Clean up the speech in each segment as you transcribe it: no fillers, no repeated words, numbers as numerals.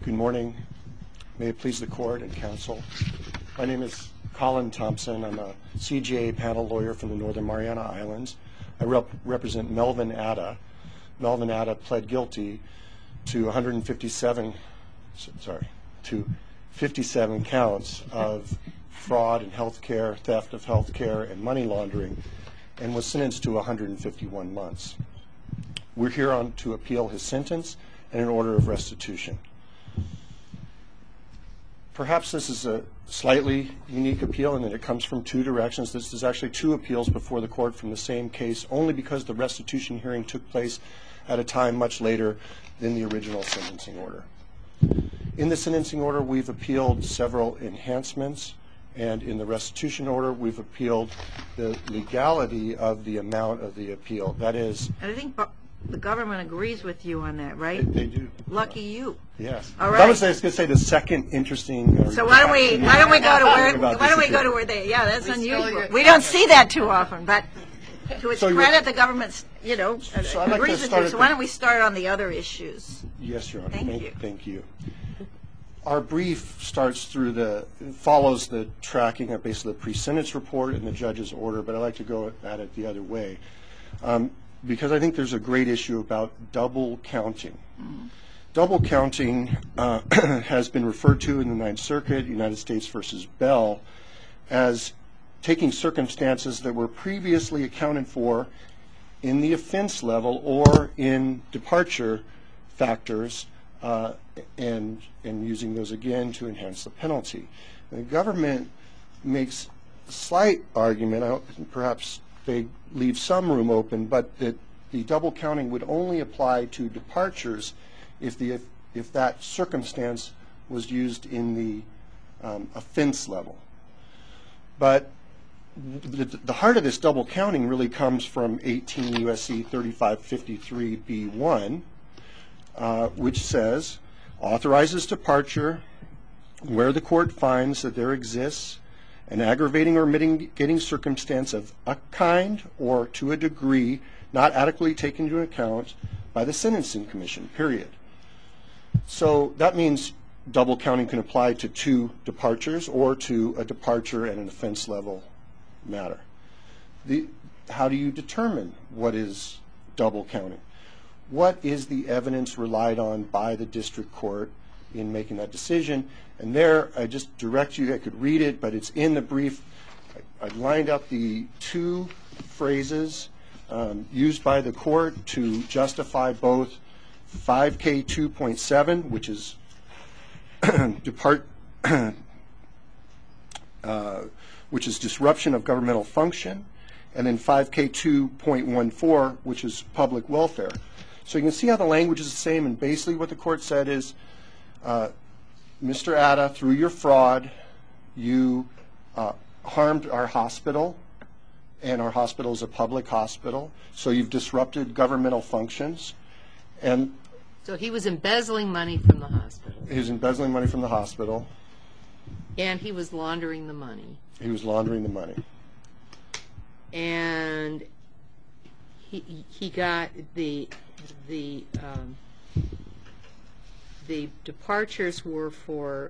Good morning. May it please the court and counsel. My name is Colin Thompson. I'm a CJA panel lawyer from the Northern Mariana Islands. I represent Melvin Atta. Melvin Atta pled guilty to 57 counts of fraud in healthcare, theft of healthcare, and money laundering, and was sentenced to 151 months. We're here to appeal his sentence and an order of restitution. Perhaps this is a slightly unique appeal in that it comes from two directions. This is actually two appeals before the court from the same case, only because the restitution hearing took place at a time much later than the original sentencing order. In the sentencing order, we've appealed several enhancements, and in the restitution order, we've appealed the legality of the amount of the appeal. That is, I think the government agrees with you on that, right? They do. Lucky you. Yes. All right. I was going to say the second interesting. So why don't we go to where they? Yeah, that's unusual. We don't see that too often, but to its credit, the government's agrees with you. So why don't we start on the other issues? Yes, Your Honor. Thank you. Thank you. Our brief follows the tracking of basically the pre-sentence report and the judge's order, but I like to go at it the other way. Because I think there's a great issue about double counting. Mm-hmm. Double counting has been referred to in the Ninth Circuit, United States versus Bell, as taking circumstances that were previously accounted for in the offense level or in departure factors and using those again to enhance the penalty. And the government makes a slight argument, perhaps they leave some room open, but that the double counting would only apply to departures if that circumstance was used in the offense level. But the heart of this double counting really comes from 18 U.S.C. 3553b1, which says, authorizes departure where the court finds that there exists an aggravating or mitigating circumstance of a kind or to a degree not adequately taken into account by the Sentencing Commission, period. So that means double counting can apply to two departures or to a departure and an offense level matter. How do you determine what is double counting? What is the evidence relied on by the district court in making that decision? And there, I just direct you, I could read it, but it's in the brief. I lined up the two phrases used by the court to justify both 5K 2.7, which is which is disruption of governmental function, and then 5K 2.14, which is public welfare. So you can see how the language is the same, and basically what the court said is, Mr. Atta, through your fraud, you harmed our hospital, and our hospital is a public hospital, so you've disrupted governmental functions. And so he was embezzling money from the hospital. He was embezzling money from the hospital. And he was laundering the money. He was laundering the money. And he got the departures were for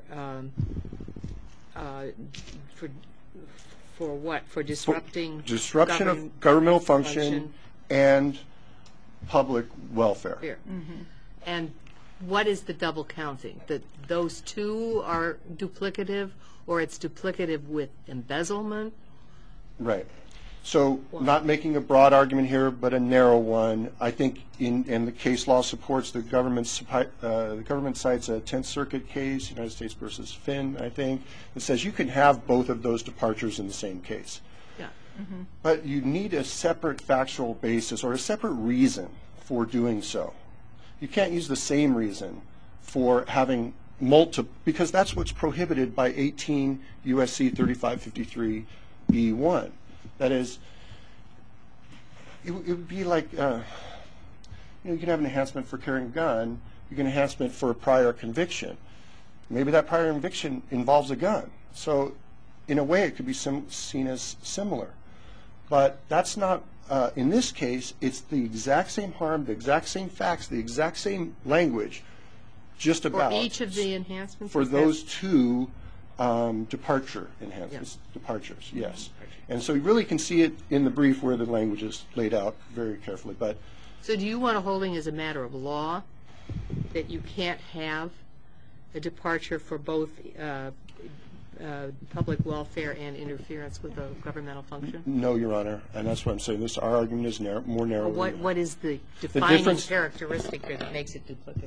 what? For disruption of governmental function and public welfare. Mm-hmm. And what is the double counting? That those two are duplicative, or it's duplicative with embezzlement? Right. So not making a broad argument here, but a narrow one. I think and the case law supports the government cites a 10th Circuit case, United States versus Finn, I think, that says you can have both of those departures in the same case. Yeah. Mm-hmm. But you need a separate factual basis or a separate reason for doing so. You can't use the same reason for having multiple, because that's what's prohibited by 18 U.S.C. 3553b1. That is, it would be like, you can have an enhancement for carrying a gun. You can enhancement for a prior conviction. Maybe that prior conviction involves a gun. So in a way, it could be seen as similar. But that's not, in this case, it's the exact same harm, the exact same facts, the exact same language, just about. For each of the enhancements? For those two departure enhancements, departures, yes. And so you really can see it in the brief where the language is laid out very carefully. But so do you want a holding as a matter of law that you can't have a departure for both public welfare and interference with a governmental function? No, Your Honor, and that's what I'm saying. Our argument is more narrow. What is the defining characteristic here that makes it duplicative?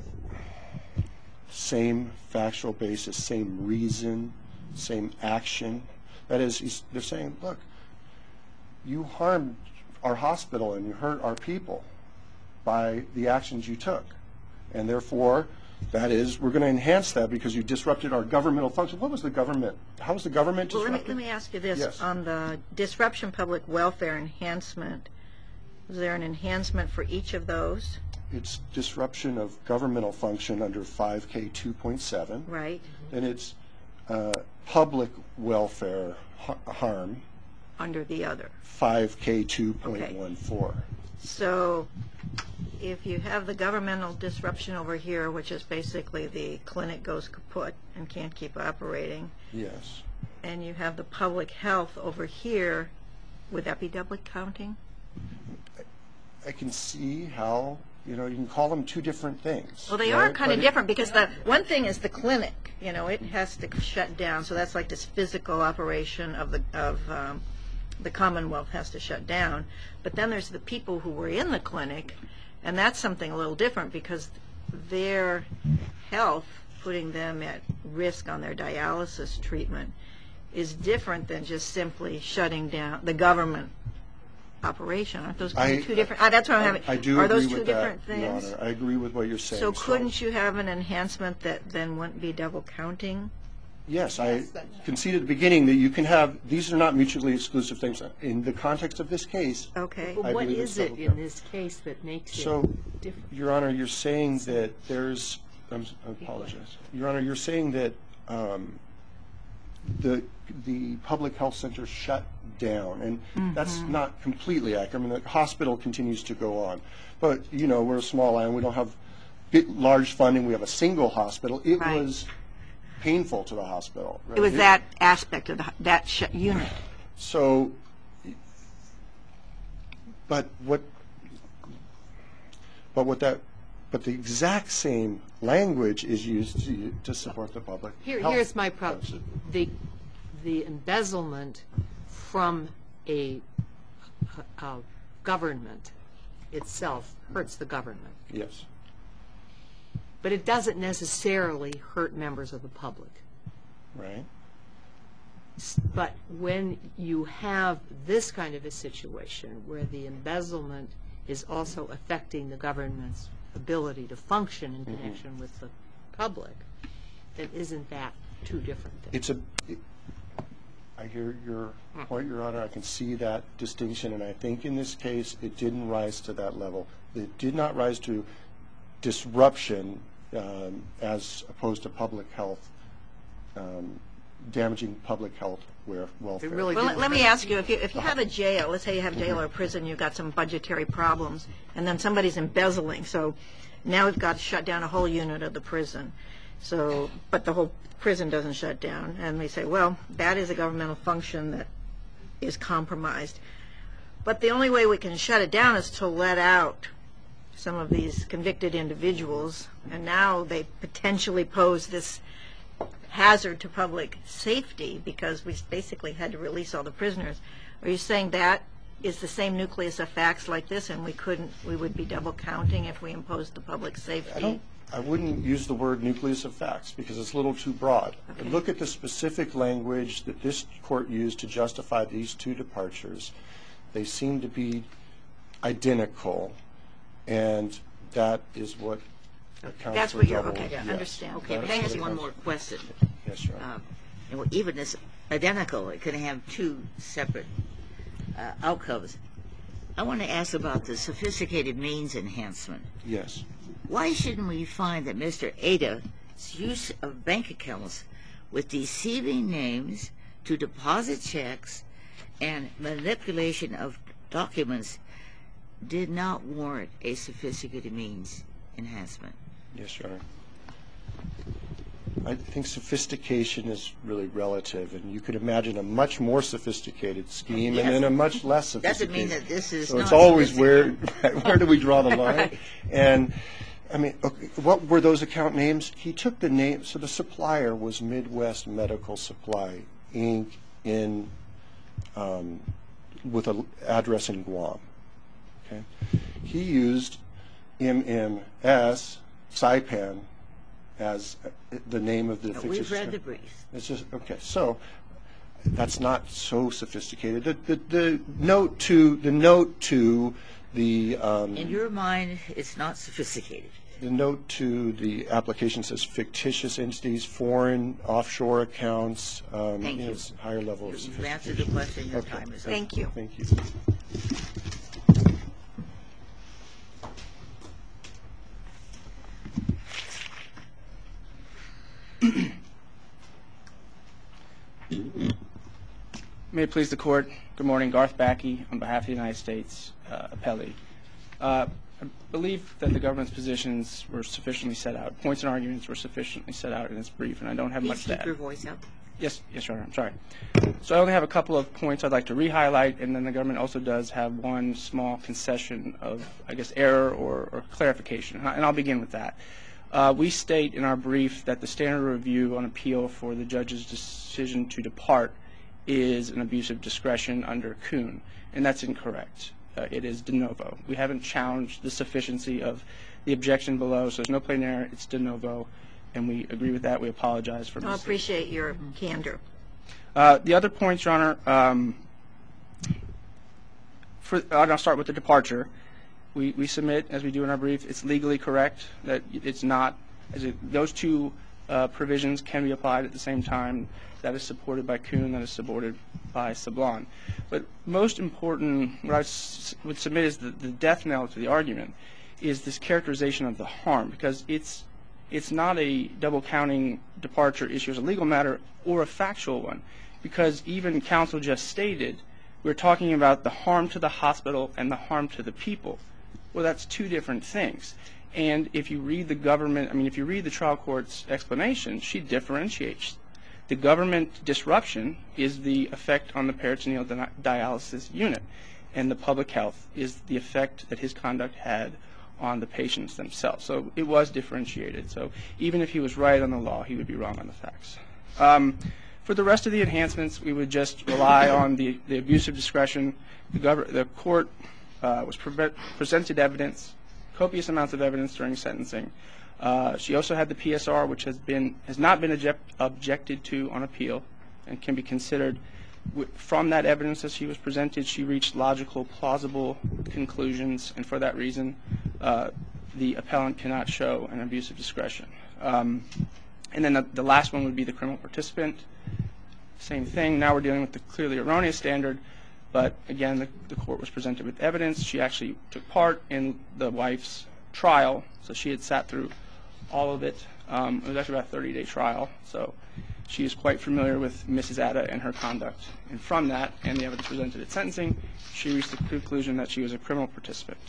Same factual basis, same reason, same action. That is, they're saying, look, you harmed our hospital and you hurt our people by the actions you took. And therefore, that is, we're going to enhance that because you disrupted our governmental function. What was the government? How was the government disrupted? Well, let me ask you this. Yes. On the disruption public welfare enhancement, was there an enhancement for each of those? It's disruption of governmental function under 5K 2.7. Right. And it's public welfare harm. Under the other. 5K 2.14. Okay. So if you have the governmental disruption over here, which is basically the clinic goes kaput and can't keep operating. Yes. And you have the public health over here, would that be double counting? I can see how, you can call them two different things. Well, they are kind of different because the one thing is the clinic, it has to shut down. So that's like this physical operation of the Commonwealth has to shut down. But then there's the people who were in the clinic, and that's something a little different because their health, putting them at risk on their dialysis treatment, is different than just simply shutting down the government operation. Aren't those two different? That's what I'm having. I do Are agree those with two different that, things? Your Honor. I agree with what you're saying. So couldn't you have an enhancement that then wouldn't be double counting? Yes, I conceded at the beginning that you can have, these are not mutually exclusive things. In the context of this case, okay. But what is it in this case that makes it different? Your Honor, you're saying that there's, I apologize. Your Honor, you're saying that the public health center shut down, and that's not completely accurate. I mean, the hospital continues to go on. But, we're a small island. We don't have large funding. We have a single hospital. It was painful to the hospital. Right? It was that aspect of that unit. So, but the exact same language is used to support the public health. Here's my problem. The embezzlement from a government itself hurts the government. Yes. But it doesn't necessarily hurt members of the public. Right. But when you have this kind of a situation where the embezzlement is also affecting the government's ability to function in connection with the public, then isn't that two different things? I hear your point, Your Honor. I can see that distinction, and I think in this case it didn't rise to that level. It did not rise to disruption as opposed to public health, damaging public health welfare. Really well, let me ask you, if you have a jail, let's say you have a jail or a prison, you've got some budgetary problems, and then somebody's embezzling, so now we've got to shut down a whole unit of the prison. So, but the whole prison doesn't shut down, and we say, well, that is a governmental function that is compromised. But the only way we can shut it down is to let out some of these convicted individuals, and now they potentially pose this hazard to public safety because we basically had to release all the prisoners. Are you saying that is the same nucleus of facts like this, and we would be double counting if we imposed the public safety? I wouldn't use the word nucleus of facts because it's a little too broad. Okay. Look at the specific language that this court used to justify these two departures. They seem to be identical, and that is what accounts That's for what you're, double. okay, Yes. understand. Okay, but I have one more question. Yes, Your Honor. Even it's identical, it can have two separate outcomes. I want to ask about the sophisticated means enhancement. Yes. Why shouldn't we find that Mr. Ada's use of bank accounts with deceiving names to deposit checks and manipulation of documents did not warrant a sophisticated means enhancement? Yes, Your Honor. I think sophistication is really relative, and you could imagine a much more sophisticated scheme and then a much less sophisticated. Doesn't mean that this is so not it's always sophisticated. where do we draw the line? And I mean, okay, what were those account names? He took the name, so the supplier was Midwest Medical Supply, Inc. in with an address in Guam. Okay, he used MMS Saipan as the name of the fictitious. We've read the brief. It's just okay. So that's not so sophisticated. The note to the In your mind, it's not sophisticated. the note to the application says fictitious entities, foreign offshore accounts. Thank you. It's higher level of You've sophistication. answered the question. Your Okay. time is up. Thank you. Thank you. May it please the Court. Good morning. Garth Backey on behalf of the United States Appellee. I believe that the government's positions were sufficiently set out. Points and arguments were sufficiently set out in this brief, and I don't have Please much to keep add. your voice up. Yes, Your Honor. I'm sorry. So I only have a couple of points I'd like to re-highlight, and then the government also does have one small concession of, I guess, error or clarification, and I'll begin with that. We state in our brief that the standard review on appeal for the judge's decision to depart is an abuse of discretion under Kuhn, and that's incorrect. It is de novo. We haven't challenged the sufficiency of the objection below, so there's no plain error. It's de novo, and we agree with that. We apologize for I misstating. appreciate your candor. The other points, Your Honor, I'll start with the departure. We submit, as we do in our brief, it's legally correct that it's not, those two provisions can be applied at the same time. That is supported by Kuhn, that is supported by Sablon. But most important, what I would submit is the death knell to the argument is this characterization of the harm, because it's not a double counting departure issue as a legal matter or a factual one, because even counsel just stated we're talking about the harm to the hospital and the harm to the people. Well, that's two different things. And if you read if you read the trial court's explanation, she differentiates. The government disruption is the effect on the peritoneal dialysis unit, and the public health is the effect that his conduct had on the patients themselves. So it was differentiated. So even if he was right on the law, he would be wrong on the facts. For the rest of the enhancements, we would just rely on the abuse of discretion. The court was presented evidence, copious amounts of evidence during sentencing. She also had the PSR, which has not been objected to on appeal and can be considered. From that evidence as she was presented, she reached logical, plausible conclusions, and for that reason, the appellant cannot show an abuse of discretion. And then the last one would be the criminal participant. Same thing. Now we're dealing with the clearly erroneous standard, but again, the court was presented with evidence. She actually took part in the wife's trial, so she had sat through all of it. It was actually about a 30-day trial, so she is quite familiar with Mrs. Atta and her conduct. And from that, and the evidence presented at sentencing, she reached the conclusion that she was a criminal participant.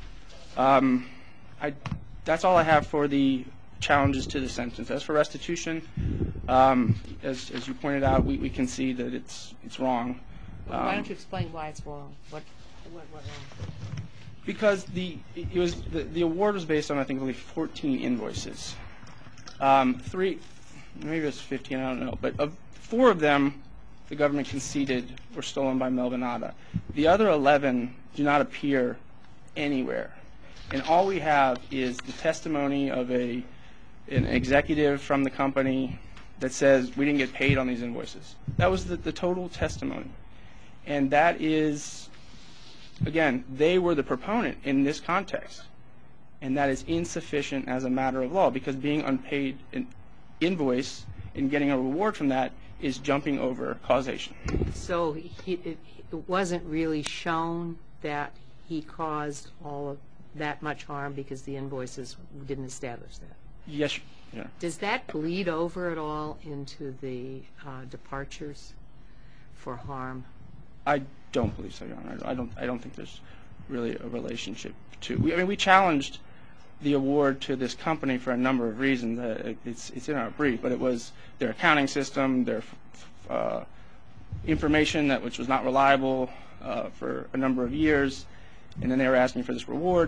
That's all I have for the challenges to the sentence. As for restitution, as you pointed out, we can see that it's wrong. Why don't you explain why it's wrong? What wrong? Because the award was based on, I think, only 14 invoices. 3, maybe it was 15, I don't know. But 4 of them, the government conceded were stolen by Melvin Atta. The other 11 do not appear anywhere. And all we have is the testimony of an executive from the company that says we didn't get paid on these invoices. That was the total testimony. And that is, again, they were the proponent in this context. And that is insufficient as a matter of law, because being unpaid an invoice and getting a reward from that is jumping over causation. So it wasn't really shown that he caused all of that much harm because the invoices didn't establish that? Yes. Yeah. Does that bleed over at all into the departures for harm? I don't believe so, Your Honor. I don't think there's really a relationship to. We challenged the award to this company for a number of reasons. It's in our brief, but it was their accounting system, their information which was not reliable for a number of years, and then they were asking for this award.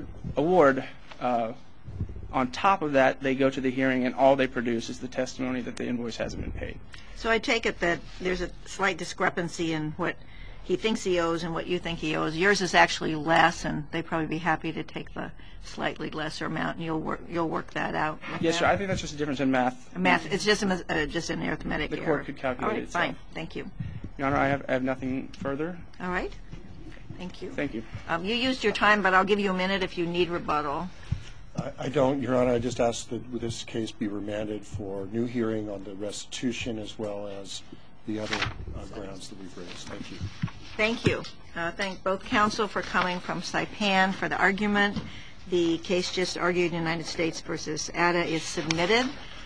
On top of that, they go to the hearing, and all they produce is the testimony that the invoice hasn't been paid. So I take it that there's a slight discrepancy in what he thinks he owes and what you think he owes. Yours is actually less, and they'd probably be happy to take the slightly lesser amount, and you'll work that out. Yes, sir. I think that's just a difference in math. It's just an arithmetic error. The court could calculate All right, itself. fine. Thank you. Your Honor, I have nothing further. All right. Thank you. Thank you. You used your time, but I'll give you a minute if you need rebuttal. I don't, Your Honor. I just ask that this case be remanded for new hearing on the restitution as well as the other grounds that we've raised. Thank you. Thank you. Thank both counsel for coming from Saipan for the argument. The case just argued, United States versus Ada, is submitted.